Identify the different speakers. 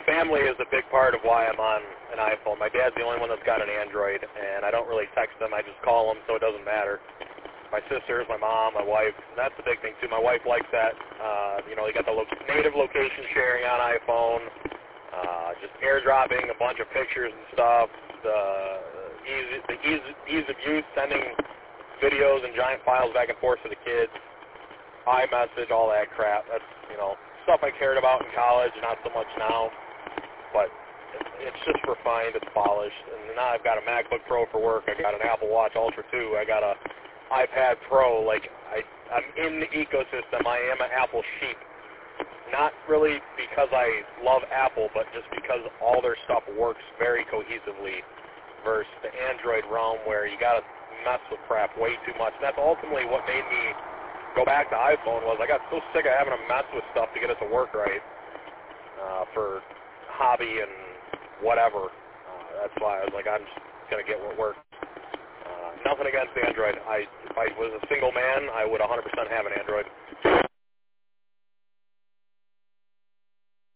Speaker 1: family is a big part of why I'm on an iPhone. My dad's the only one that's got an Android, and I don't really text them. I just call them, so it doesn't matter. My sisters, my mom, my wife, that's the big thing, too. My wife likes that. You know, you got the native location sharing on iPhone, just airdropping a bunch of pictures and stuff, the ease of use, sending videos and giant files back and forth to the kids, iMessage, all that crap. That's, you know, stuff I cared about in college, not so much now, but it's just refined, it's polished, and now I've got a MacBook Pro for work, I got an Apple Watch Ultra 2, I got a iPad Pro. Like, I'm in the ecosystem. I am an Apple sheep. Not really because I love Apple, but just because all their stuff works very cohesively versus the Android realm where you got to mess with crap way too much. And that's ultimately what made me go back to iPhone was I got so sick of having to mess with stuff to get it to work right for hobby and whatever. That's why I was like, I'm just going to get what works. Nothing against Android. If I was a single man, I would 100% have an Android.